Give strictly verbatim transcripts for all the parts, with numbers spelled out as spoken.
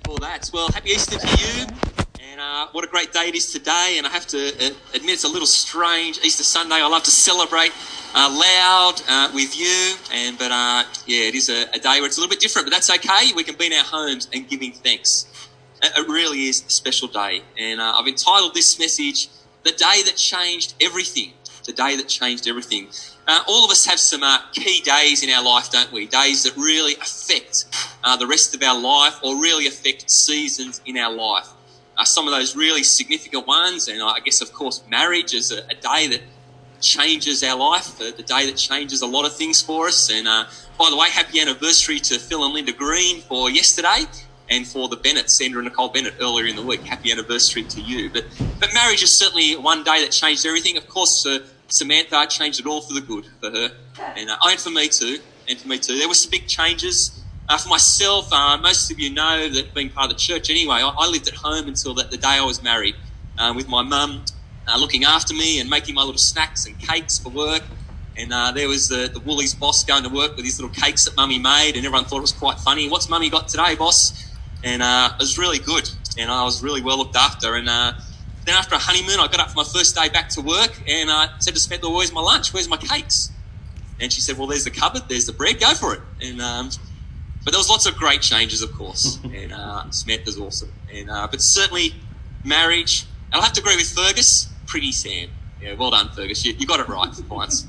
for that. Well, happy Easter to you, and uh, what a great day it is today. And I have to uh, admit it's a little strange, Easter Sunday. I love to celebrate uh, loud uh, with you, and but uh, yeah, it is a, a day where it's a little bit different, but that's okay. We can be in our homes and giving thanks. It, it really is a special day, and uh, I've entitled this message, "The Day That Changed Everything." The day that changed everything. Uh, all of us have some uh, key days in our life, don't we? Days that really affect uh, the rest of our life, or really affect seasons in our life. Uh, some of those really significant ones, and I guess, of course, marriage is a, a day that changes our life, the, the day that changes a lot of things for us. And uh, by the way, happy anniversary to Phil and Linda Green for yesterday, and for the Bennett, Sandra and Nicole Bennett, earlier in the week. Happy anniversary to you. But but marriage is certainly one day that changed everything. Of course, uh, Samantha changed it all for the good for her, and, uh, and for me too, and for me too. There were some big changes. Uh, for myself, uh, most of you know that being part of the church anyway, I, I lived at home until the, the day I was married, uh, with my mum uh, looking after me and making my little snacks and cakes for work. And uh, there was the, the Woolies boss going to work with his little cakes that Mummy made, and everyone thought it was quite funny. "What's Mummy got today, boss?" And uh, it was really good, and I was really well looked after. And uh, then after a honeymoon, I got up for my first day back to work, and I uh, said to Samantha, "Well, where's my lunch? Where's my cakes?" And she said, "Well, there's the cupboard, there's the bread, go for it." And um, but there was lots of great changes, of course, and uh, Samantha's awesome. And uh, but certainly marriage, and I'll have to agree with Fergus, pretty Sam. Yeah, well done, Fergus. You, you got it right for once.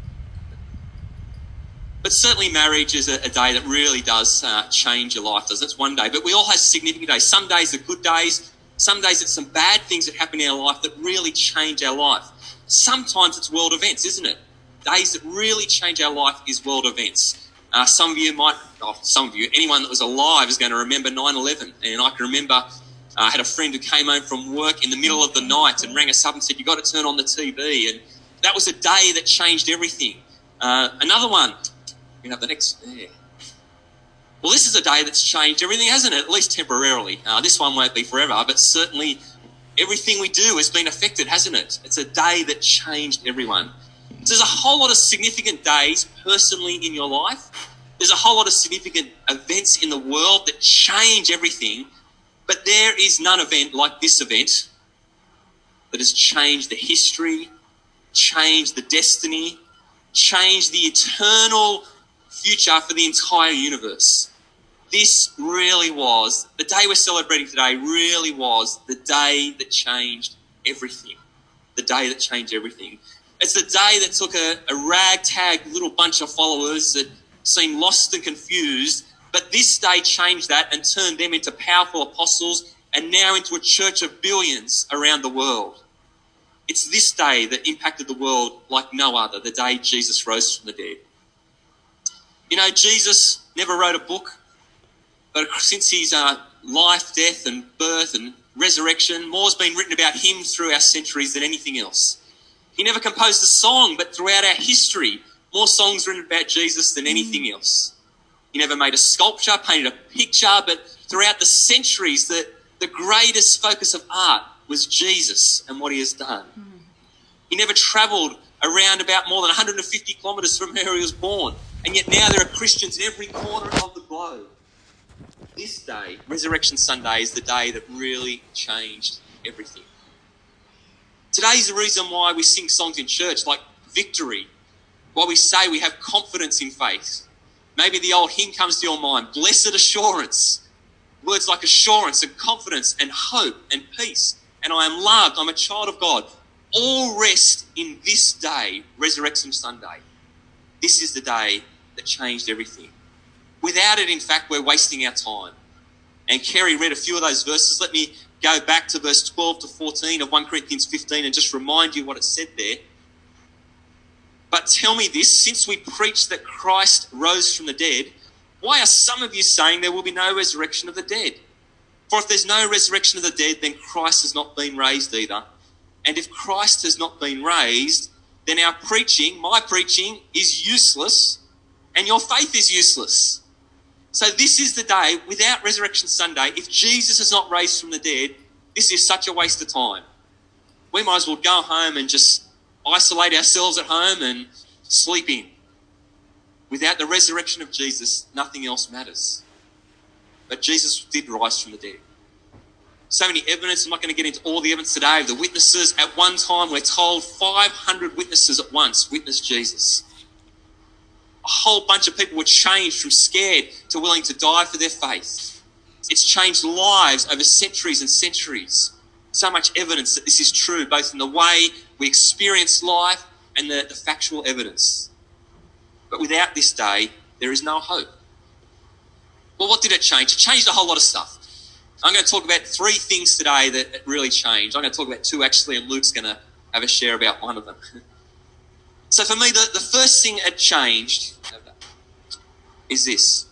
But certainly marriage is a, a day that really does uh, change your life, doesn't it? It's one day. But we all have significant days. Some days are good days. Some days it's some bad things that happen in our life that really change our life. Sometimes it's world events, isn't it? Days that really change our life is world events. Uh, some of you might, oh, some of you, anyone that was alive is going to remember nine eleven. And I can remember uh, I had a friend who came home from work in the middle of the night and rang us up and said, "You've got to turn on the T V." And that was a day that changed everything. Uh, another one. You know, the next, yeah. Well, this is a day that's changed everything, hasn't it? At least temporarily. Uh, this one won't be forever, but certainly everything we do has been affected, hasn't it? It's a day that changed everyone. So there's a whole lot of significant days personally in your life. There's a whole lot of significant events in the world that change everything, but there is none event like this event that has changed the history, changed the destiny, changed the eternal future for the entire universe. This really was, the day we're celebrating today really was the day that changed everything. The day that changed everything. It's the day that took a, a ragtag little bunch of followers that seemed lost and confused, but this day changed that and turned them into powerful apostles, and now into a church of billions around the world. It's this day that impacted the world like no other, the day Jesus rose from the dead. You know, Jesus never wrote a book, but since his uh, life, death and birth and resurrection, more's been written about him through our centuries than anything else. He never composed a song, but throughout our history, more songs written about Jesus than anything else. He never made a sculpture, painted a picture, but throughout the centuries, the, the greatest focus of art was Jesus and what he has done. He never travelled around about more than one hundred fifty kilometres from where he was born. And yet now there are Christians in every corner of the globe. This day, Resurrection Sunday, is the day that really changed everything. Today's the reason why we sing songs in church like Victory, why we say we have confidence in faith. Maybe the old hymn comes to your mind, Blessed Assurance. Words like assurance and confidence and hope and peace. And I am loved, I'm a child of God. All rest in this day, Resurrection Sunday. This is the day that changed everything. Without it, in fact, we're wasting our time. And Kerry read a few of those verses. Let me go back to verse twelve to fourteen of First Corinthians fifteen and just remind you what it said there. "But tell me this, since we preach that Christ rose from the dead, why are some of you saying there will be no resurrection of the dead? For if there's no resurrection of the dead, then Christ has not been raised either. And if Christ has not been raised, then our preaching, my preaching, is useless, and your faith is useless." So this is the day, without Resurrection Sunday, if Jesus is not raised from the dead, this is such a waste of time. We might as well go home and just isolate ourselves at home and sleep in. Without the resurrection of Jesus, nothing else matters. but Jesus did rise from the dead. So many evidence, I'm not going to get into all the evidence today of the witnesses. At one time, we're told five hundred witnesses at once witnessed Jesus. A whole bunch of people were changed from scared to willing to die for their faith. It's changed lives over centuries and centuries. So much evidence that this is true, both in the way we experience life and the, the factual evidence. But without this day, there is no hope. Well, what did it change? It changed a whole lot of stuff. I'm going to talk about three things today that really changed. I'm going to talk about two actually, and Luke's going to have a share about one of them. So for me, the, the first thing that changed is this.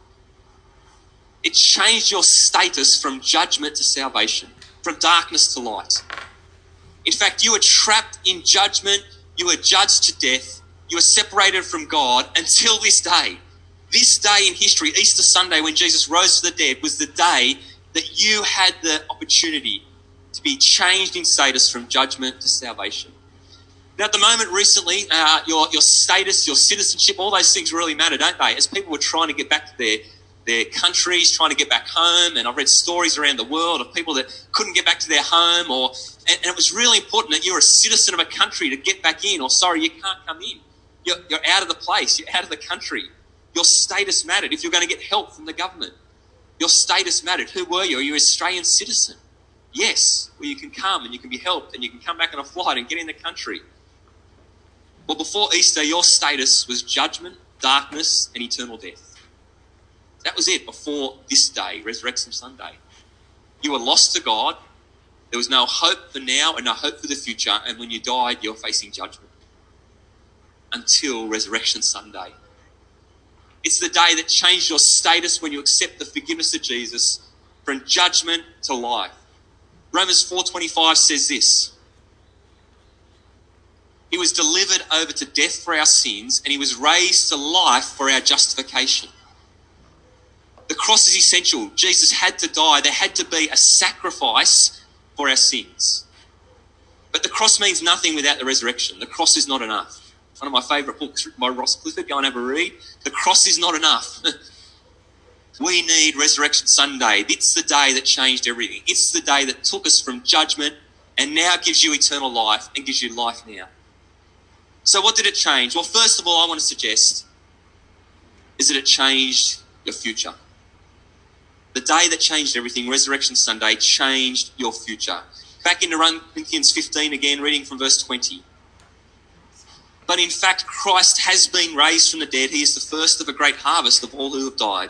It changed your status from judgment to salvation, from darkness to light. In fact, you were trapped in judgment, you were judged to death, you were separated from God until this day. This day in history, Easter Sunday, when Jesus rose from the dead, was the day that you had the opportunity to be changed in status from judgment to salvation. Now, at the moment, recently, uh, your, your status, your citizenship, all those things really matter, don't they? As people were trying to get back to their, their countries, trying to get back home, and I've read stories around the world of people that couldn't get back to their home, or and, and it was really important that you're a citizen of a country to get back in, or sorry, you can't come in. You're, you're out of the place. You're out of the country. Your status mattered. If you're going to get help from the government, your status mattered. Who were you? Are you an Australian citizen? Yes. Well, you can come and you can be helped and you can come back on a flight and get in the country. Well, before Easter, your status was judgment, darkness, and eternal death. That was it before this day, Resurrection Sunday. You were lost to God. There was no hope for now and no hope for the future. And when you died, you're facing judgment until Resurrection Sunday. It's the day that changed your status when you accept the forgiveness of Jesus from judgment to life. Romans four twenty-five says this. He was delivered over to death for our sins, and he was raised to life for our justification. The cross is essential. Jesus had to die. There had to be a sacrifice for our sins. But the cross means nothing without the resurrection. The cross is not enough. One of my favourite books written by Ross Clifford. Go and have a read. The cross is not enough. We need Resurrection Sunday. It's the day that changed everything. It's the day that took us from judgment and now gives you eternal life and gives you life now. So what did it change? Well, first of all, I want to suggest is that it changed your future. The day that changed everything, Resurrection Sunday, changed your future. Back into First Corinthians fifteen again, reading from verse twenty. But in fact, Christ has been raised from the dead. He is the first of a great harvest of all who have died.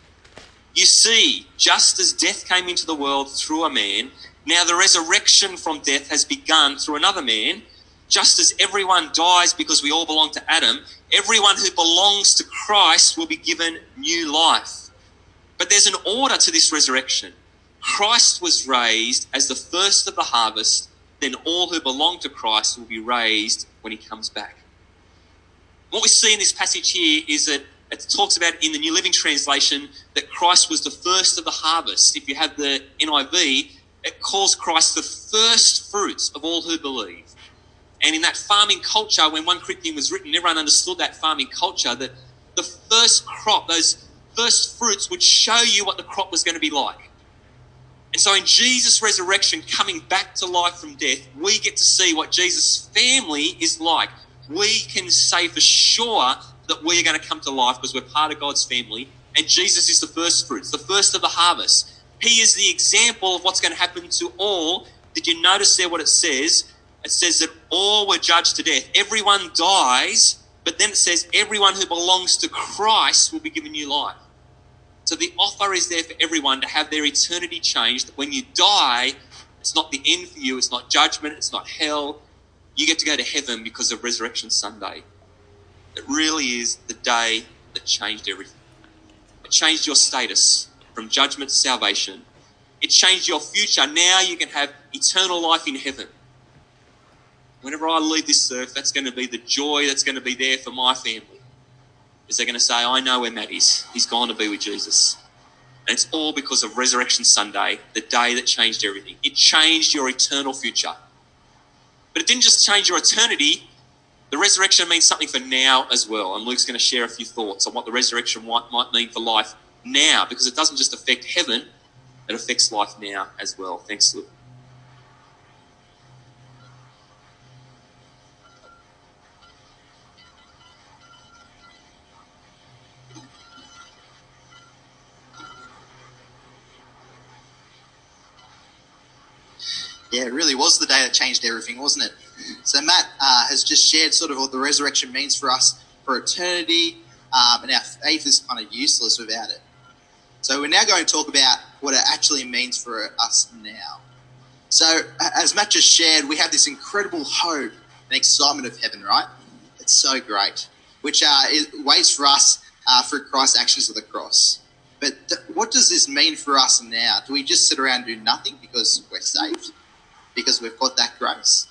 You see, just as death came into the world through a man, now the resurrection from death has begun through another man. Just as everyone dies because we all belong to Adam, everyone who belongs to Christ will be given new life. But there's an order to this resurrection. Christ was raised as the first of the harvest, then all who belong to Christ will be raised when he comes back. What we see in this passage here is that it talks about in the New Living Translation that Christ was the first of the harvest. If you have the N I V, it calls Christ the first fruits of all who believe. And in that farming culture, when First Corinthians was written, everyone understood that farming culture, that the first crop, those first fruits would show you what the crop was going to be like. And so in Jesus' resurrection, coming back to life from death, we get to see what Jesus' family is like. We can say for sure that we are going to come to life because we're part of God's family, and Jesus is the first fruits, the first of the harvest. He is the example of what's going to happen to all. Did you notice there what it says? It says that all were judged to death. Everyone dies, but then it says everyone who belongs to Christ will be given new life. So the offer is there for everyone to have their eternity changed. That when you die, it's not the end for you. It's not judgment. It's not hell. You get to go to heaven because of Resurrection Sunday. It really is the day that changed everything. It changed your status from judgment to salvation. It changed your future. Now you can have eternal life in heaven. Whenever I leave this earth, that's going to be the joy that's going to be there for my family. Is they're going to say, I know where Matt is. He's gone to be with Jesus. And it's all because of Resurrection Sunday, the day that changed everything. It changed your eternal future. But it didn't just change your eternity. The resurrection means something for now as well. And Luke's going to share a few thoughts on what the resurrection might, might mean for life now, because it doesn't just affect heaven, it affects life now as well. Thanks, Luke. Yeah, it really was the day that changed everything, wasn't it? So Matt uh, has just shared sort of what the resurrection means for us for eternity, um, and our faith is kind of useless without it. So we're now going to talk about what it actually means for us now. So as Matt just shared, we have this incredible hope and excitement of heaven, right? It's so great, which uh, is, waits for us uh, through Christ's actions of the cross. But th- what does this mean for us now? Do we just sit around and do nothing because we're saved? Because we've got that grace?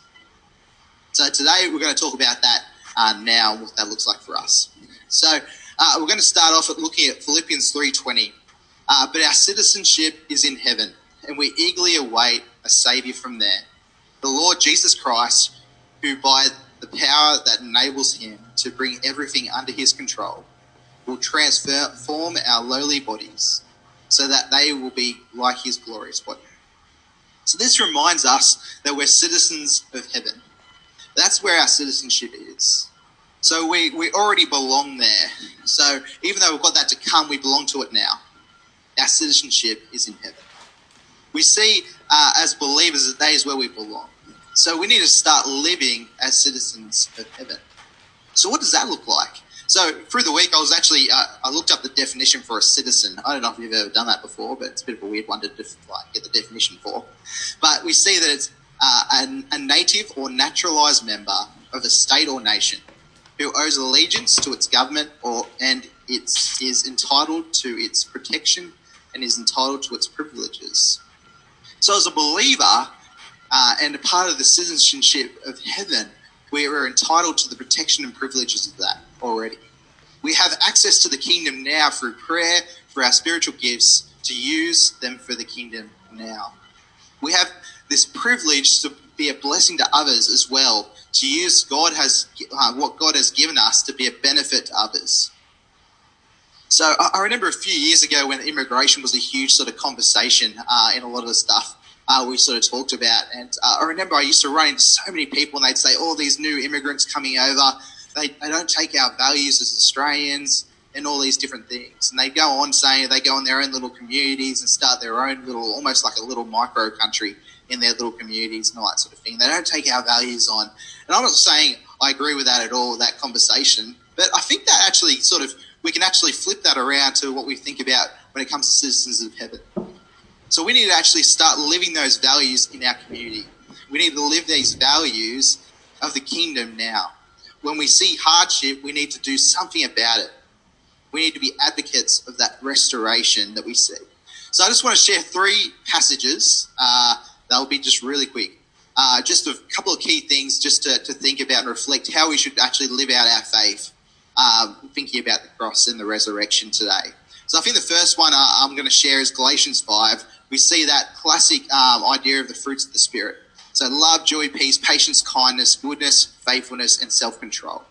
So today we're going to talk about that uh, now and what that looks like for us. So uh, we're going to start off at looking at Philippians three twenty. Uh, but our citizenship is in heaven, and we eagerly await a Saviour from there, the Lord Jesus Christ, who by the power that enables him to bring everything under his control will transform our lowly bodies so that they will be like his glorious body. So this reminds us that we're citizens of heaven. That's where our citizenship is. So we, we already belong there. So even though we've got that to come, we belong to it now. Our citizenship is in heaven. We see uh, as believers that that is where we belong. So we need to start living as citizens of heaven. So what does that look like? So through the week, I was actually, uh, I looked up the definition for a citizen. I don't know if you've ever done that before, but it's a bit of a weird one to def- like, get the definition for. But we see that it's uh, a, a native or naturalised member of a state or nation who owes allegiance to its government or and it's, is entitled to its protection and is entitled to its privileges. So as a believer uh, and a part of the citizenship of heaven, we are entitled to the protection and privileges of that already. We have access to the kingdom now through prayer, for our spiritual gifts, to use them for the kingdom now. We have this privilege to be a blessing to others as well, to use God has uh, what God has given us to be a benefit to others. So I remember a few years ago when immigration was a huge sort of conversation uh, in a lot of the stuff uh, we sort of talked about. And uh, I remember I used to run into so many people and they'd say, all these new immigrants coming over, they, they don't take our values as Australians and all these different things. And they go on saying they go in their own little communities and start their own little, almost like a little micro country in their little communities and all that sort of thing. They don't take our values on. And I'm not saying I agree with that at all, that conversation. But I think that actually sort of, we can actually flip that around to what we think about when it comes to citizens of heaven. So we need to actually start living those values in our community. We need to live these values of the kingdom now. When we see hardship, we need to do something about it. We need to be advocates of that restoration that we see. So I just want to share three passages. Uh, they'll be just really quick. Uh, just a couple of key things just to, to think about and reflect how we should actually live out our faith. Um, thinking about the cross and the resurrection today. So I think the first one uh, I'm going to share is Galatians five. We see that classic um, idea of the fruits of the Spirit. So love, joy, peace, patience, kindness, goodness, faithfulness, and self-control.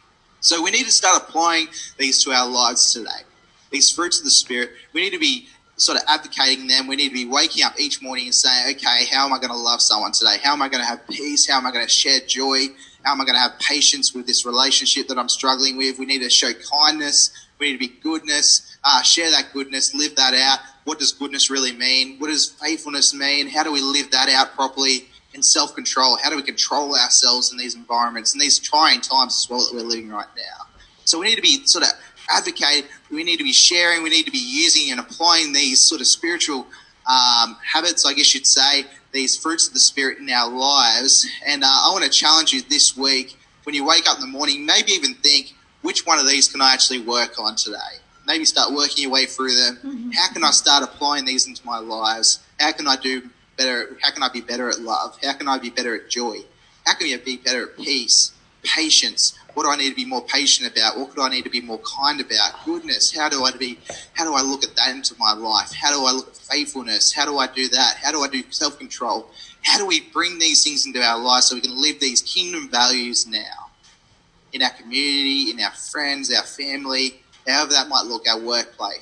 So we need to start applying these to our lives today. These fruits of the Spirit, we need to be sort of advocating them. We need to be waking up each morning and saying, okay, how am I going to love someone today? How am I going to have peace? How am I going to share joy? How am I going to have patience with this relationship that I'm struggling with? We need to show kindness. We need to be goodness, uh, share that goodness, live that out. What does goodness really mean? What does faithfulness mean? How do we live that out properly? And self-control. How do we control ourselves in these environments, in these trying times as well that we're living right now? So we need to be sort of advocating. We need to be sharing. We need to be using and applying these sort of spiritual um, habits, I guess you'd say, these fruits of the Spirit in our lives. And uh, I want to challenge you this week, when you wake up in the morning, maybe even think, which one of these can I actually work on today? Maybe start working your way through them. Mm-hmm. How can I start applying these into my lives? How can I do better? How can I be better at love? How can I be better at joy? How can I be better at peace, patience? What do I need to be more patient about? What could I need to be more kind about? Goodness, how do I be? How do I look at that into my life? How do I look at faithfulness? How do I do that? How do I do self-control? How do we bring these things into our lives so we can live these kingdom values now in our community, in our friends, our family, however that might look, our workplace?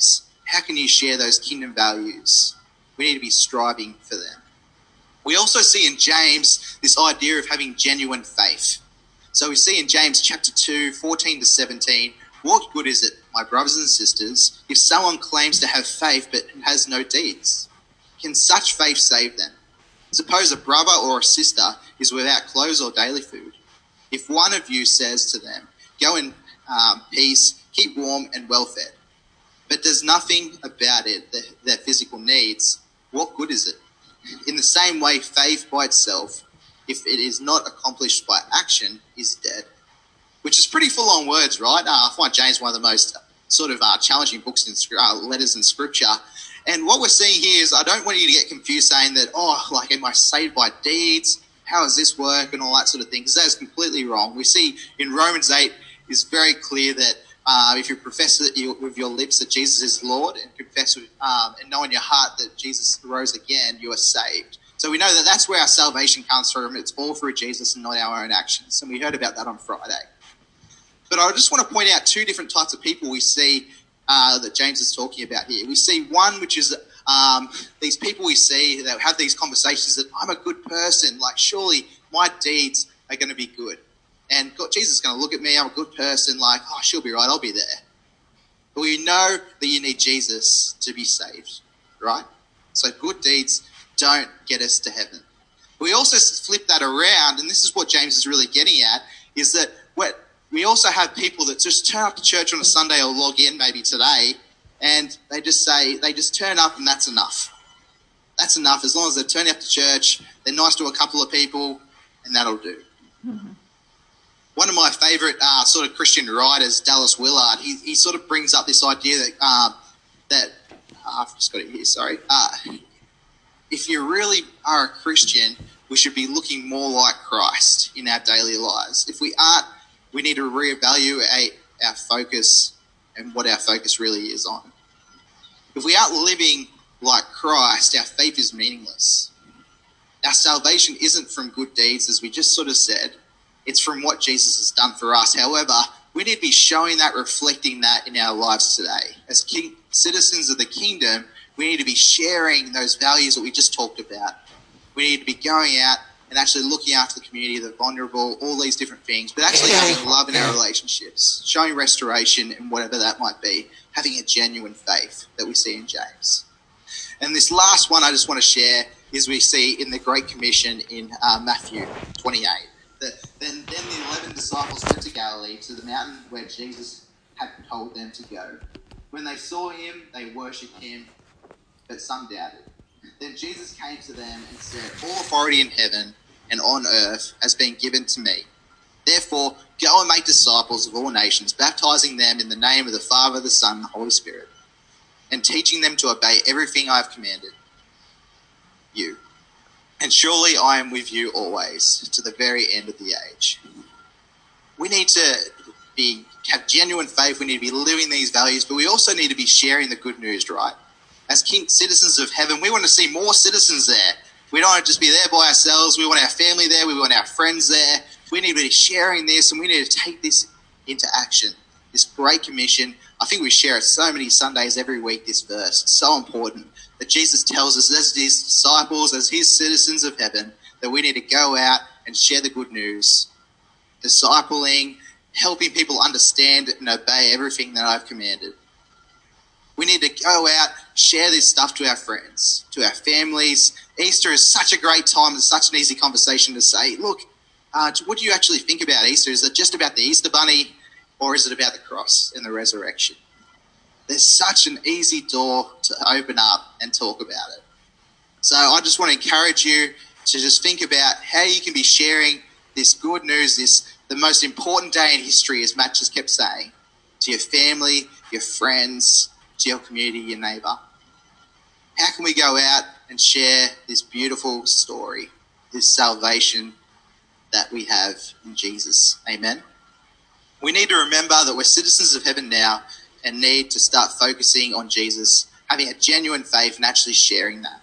how can you share those kingdom values? We need to be striving for them. We also see in James this idea of having genuine faith. So we see in James chapter two, fourteen to seventeen, what good is it, my brothers and sisters, if someone claims to have faith but has no deeds? Can such faith save them? Suppose a brother or a sister is without clothes or daily food. If one of you says to them, go in um, peace, keep warm and well fed, but does nothing about it, their, their physical needs, what good is it? In the same way, faith by itself, if it is not accomplished by action, is dead. Which is pretty full on words, right? Uh, I find James one of the most sort of uh, challenging books in uh, letters in Scripture. And what we're seeing here is, I don't want you to get confused saying that, oh, like, am I saved by deeds? How does this work? And all that sort of thing. Because that is completely wrong. We see in Romans eight, it's very clear that uh, if you profess it with your lips that Jesus is Lord and confess with, um, and know in your heart that Jesus rose again, you are saved. So we know that that's where our salvation comes from. It's all through Jesus and not our own actions. And we heard about that on Friday. But I just want to point out two different types of people we see uh, that James is talking about here. We see one, which is um, these people we see that have these conversations that I'm a good person, like surely my deeds are going to be good. And God, Jesus is going to look at me, I'm a good person, like, oh, she'll be right, I'll be there. But we know that you need Jesus to be saved, right? So good deeds don't get us to heaven. But we also flip that around, and this is what James is really getting at, is that what we also have people that just turn up to church on a Sunday or log in maybe today, and they just say, they just turn up and that's enough. That's enough. As long as they're turning up to church, they're nice to a couple of people, and that'll do. Mm-hmm. One of my favourite uh, sort of Christian writers, Dallas Willard, he, he sort of brings up this idea that, uh, that uh, I've just got it here, sorry. Uh, if you really are a Christian, we should be looking more like Christ in our daily lives. If we aren't, we need to reevaluate our focus and what our focus really is on. If we aren't living like Christ, our faith is meaningless. Our salvation isn't from good deeds, as we just sort of said. It's from what Jesus has done for us. However, we need to be showing that, reflecting that in our lives today. As king, citizens of the kingdom, we need to be sharing those values that we just talked about. We need to be going out and actually looking after the community, the vulnerable, all these different things, but actually having love in our relationships, showing restoration in whatever that might be, having a genuine faith that we see in James. And this last one I just want to share is we see in the Great Commission in uh, Matthew twenty-eight. The, then, then the eleven disciples went to Galilee, to the mountain where Jesus had told them to go. When they saw him, they worshipped him, but some doubted. Then Jesus came to them and said, all authority in heaven and on earth has been given to me. Therefore, go and make disciples of all nations, baptizing them in the name of the Father, the Son, and the Holy Spirit, and teaching them to obey everything I have commanded you. And surely I am with you always, to the very end of the age. We need to be have genuine faith. We need to be living these values, but we also need to be sharing the good news, right? As king citizens of heaven, we want to see more citizens there. We don't want to just be there by ourselves. We want our family there. We want our friends there. We need to be sharing this, and we need to take this into action. This Great Commission. I think we share it so many Sundays every week, this verse. It's so important that Jesus tells us as his disciples, as his citizens of heaven, that we need to go out and share the good news, discipling, helping people understand and obey everything that I've commanded. We need to go out, share this stuff to our friends, to our families. Easter is such a great time. It's such an easy conversation to say, look, uh, what do you actually think about Easter? Is it just about the Easter bunny, or is it about the cross and the resurrection? There's such an easy door to open up and talk about it. So I just want to encourage you to just think about how you can be sharing this good news, this the most important day in history, as Matt just kept saying, to your family, your friends, to your community, your neighbour. How can we go out and share this beautiful story, this salvation that we have in Jesus? Amen. We need to remember that we're citizens of heaven now and need to start focusing on Jesus, having a genuine faith and actually sharing that.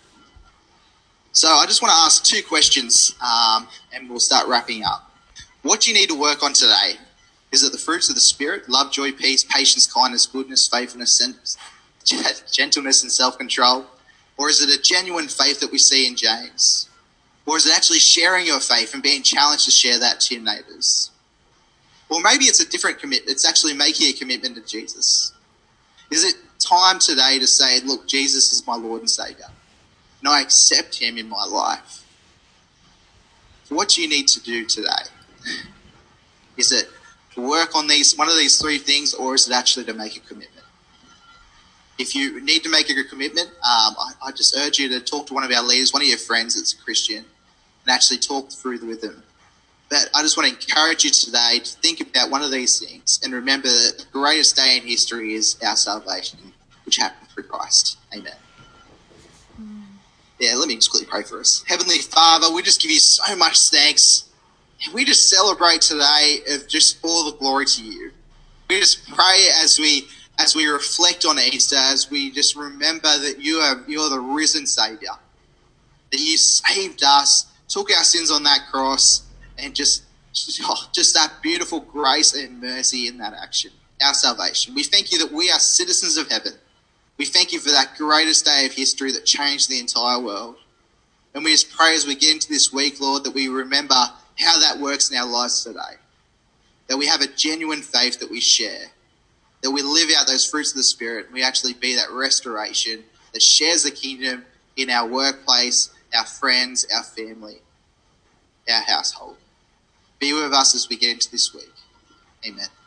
So I just want to ask two questions um, and we'll start wrapping up. What do you need to work on today? Is it the fruits of the Spirit, love, joy, peace, patience, kindness, goodness, faithfulness, gentleness and self-control? Or is it a genuine faith that we see in James? Or is it actually sharing your faith and being challenged to share that to your neighbours? Or maybe it's a different commitment. It's actually making a commitment to Jesus. Is it time today to say, look, Jesus is my Lord and Saviour, and I accept him in my life? What do you need to do today? Is it to work on these one of these three things, or is it actually to make a commitment? If you need to make a commitment, um, I, I just urge you to talk to one of our leaders, one of your friends that's a Christian, and actually talk through with them. But I just want to encourage you today to think about one of these things and remember that the greatest day in history is our salvation, which happened through Christ. Amen. Mm. Yeah, let me just quickly pray for us. Heavenly Father, we just give you so much thanks. We just celebrate today of just all the glory to you. We just pray as we as we reflect on Easter, as we just remember that you are you are the risen Saviour, that you saved us, took our sins on that cross, and just, oh, just that beautiful grace and mercy in that action, our salvation. We thank you that we are citizens of heaven. We thank you for that greatest day of history that changed the entire world. And we just pray as we get into this week, Lord, that we remember how that works in our lives today, that we have a genuine faith that we share, that we live out those fruits of the Spirit, and we actually be that restoration that shares the kingdom in our workplace, our friends, our family, our household. Be with us as we get into this week. Amen.